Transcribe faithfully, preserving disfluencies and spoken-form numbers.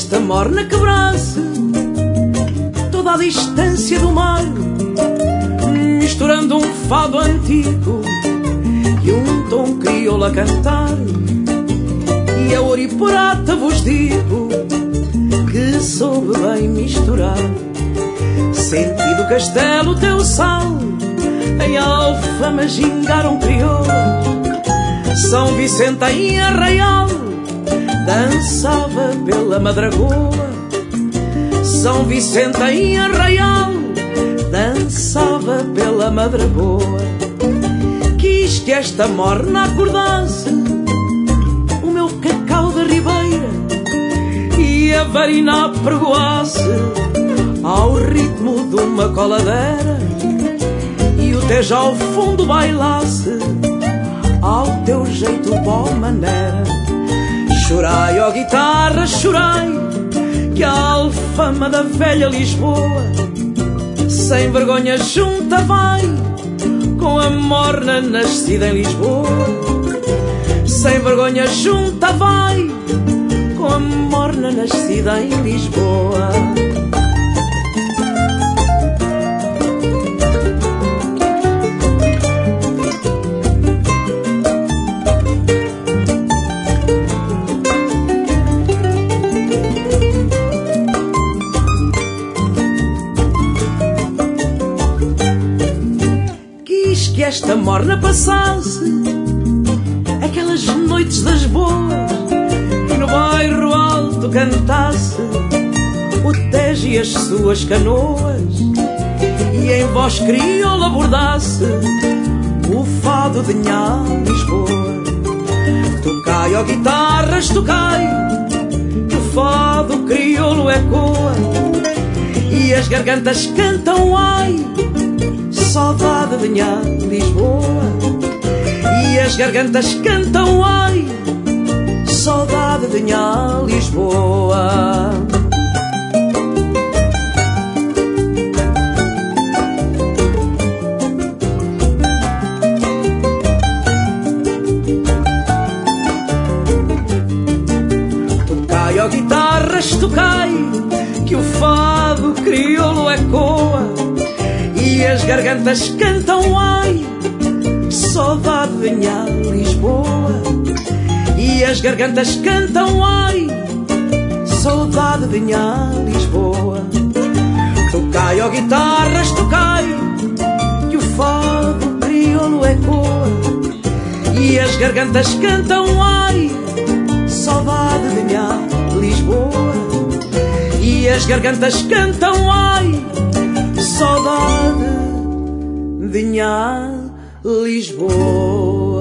esta morna quebrasse toda a distância do mar, misturando um fado antigo e um tom crioulo a cantar. E a ouro e prata vos digo que soube bem misturar. Senti do castelo teu sal, em Alfama gingaram crioulas. São Vicente em Arraial dançava pela Madragoa. São Vicente em Arraial dançava pela Madragoa. Quis que esta morna acordasse o meu cacau da ribeira e a varina apregoasse ao ritmo de uma coladeira, e o Tejo ao fundo bailasse ao teu jeito boa maneira. Chorai, ó guitarra, chorai, que a Alfama da velha Lisboa sem vergonha junta vai com a morna nascida em Lisboa. Sem vergonha junta vai com a morna nascida em Lisboa. Que esta morna passasse aquelas noites das boas e no bairro alto cantasse o Tejo e as suas canoas, e em voz crioula abordasse o fado de Nhá Lisboa. Tocai, ó guitarras, tocai, que o fado crioulo ecoa e as gargantas cantam ai, saudade de Nhá Lisboa. E as gargantas cantam ai, saudade de Nhá Lisboa. Tocai, ó guitarras, tocai, que o fado crioulo ecoa e as gargantas cantam ai, saudade de Nhá Lisboa. E as gargantas cantam ai, saudade de Nhá Lisboa. Tocai, ó guitarras, tocai, que o fado crioulo ecoa e as gargantas cantam ai, saudade de Nhá Lisboa. E as gargantas cantam ai, saudade de Nhá Lisboa.